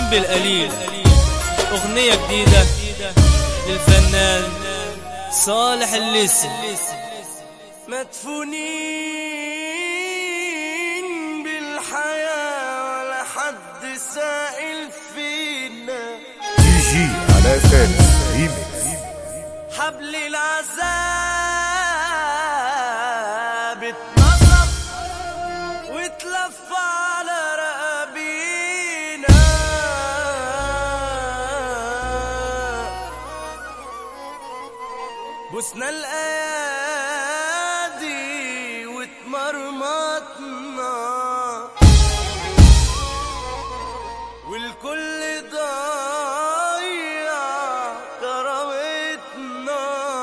راضين بالقليل. أغنية جديدة للفنان صالح الليثي. مدفونين بالحياة ولا حد سائل فينا. جي على فارس ريميكس. حبل العذاب اتنصب واتلف على رقابينا. بوسنا الأيادي واتمرمطنا والكل ضايع كرامتنا.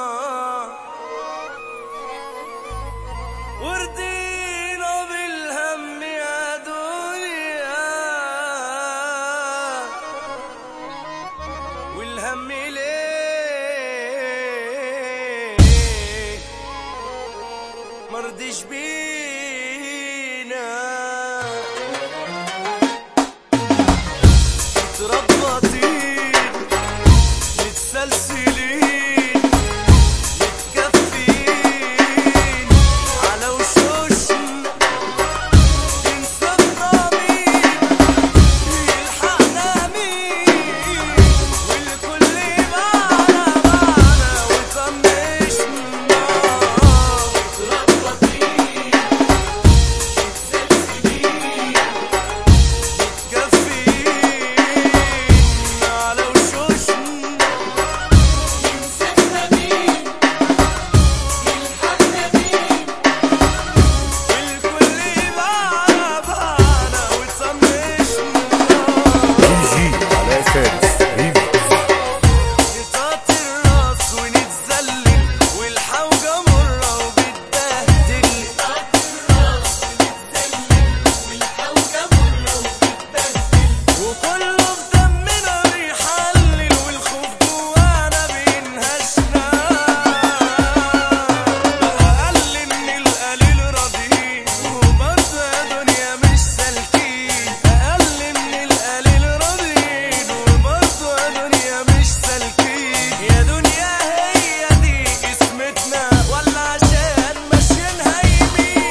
وردينا بالهم يا دنيا والهم ليه مرضيش بينا. متربطين متسلسلين متكفين على وشوشنا. ينسى الضمير يلحقنا مين والكل معنا وطنشنا. متربطين متسلسلين متكفين على وشوشنا. ينسى الضمير يلحقنا مين والكل معنا وطنشنا. جي على فارس ريميكس. نطاط الراس ونتذلل والحوجة مرة وبتبهدل. نطاط الراس ونتذلل والحوجة مرة وبتبهدل. وكله بدمنا بيحلل والخوف جوانا بينهشنا. بقى أقل من القليل راضيين وبرضه يا دنيا مش سالكين. أقل من القليل راضيين وبرضه يا دنيا مش سالكين. يا دنيا هي دي اسمتنا ولا عشان ماشيينها يمين.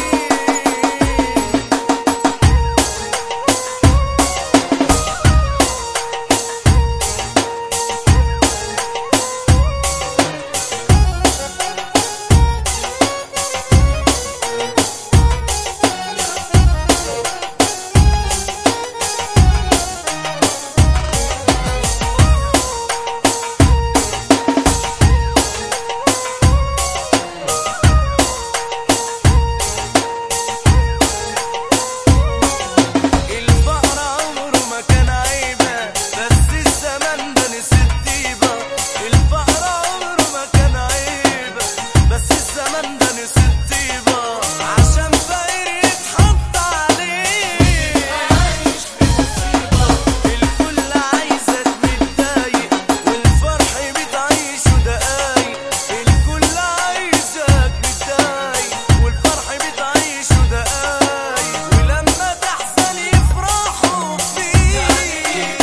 الفقر عمره ما كان عيبة بس الزمن ده نسي الطيبة. الفقر عمره ما كان عيبة بس الزمن ده نسي الطيبة. عشان فقير يتحط عليه عايش في مصيبة. الكل عايزك متضايق والفرح بتعيشه دقايق. الكل عايزك متضايق والفرح بتعيشه دقايق. ولما تحزن يفرحوا فيك.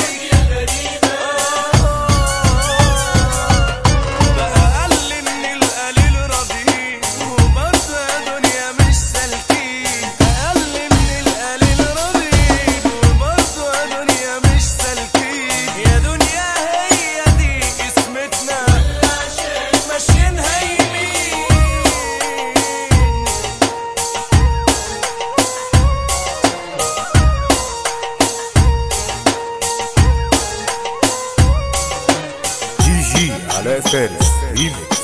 بقى أقل من القليل راضيين وبرضه يا دنيا مش سالكين. أقل من القليل راضيين وبرضه يا دنيا مش سالكين. يا دنيا هي دي اسمتنا ماشيينها يمين. جي على فارس ريميكس.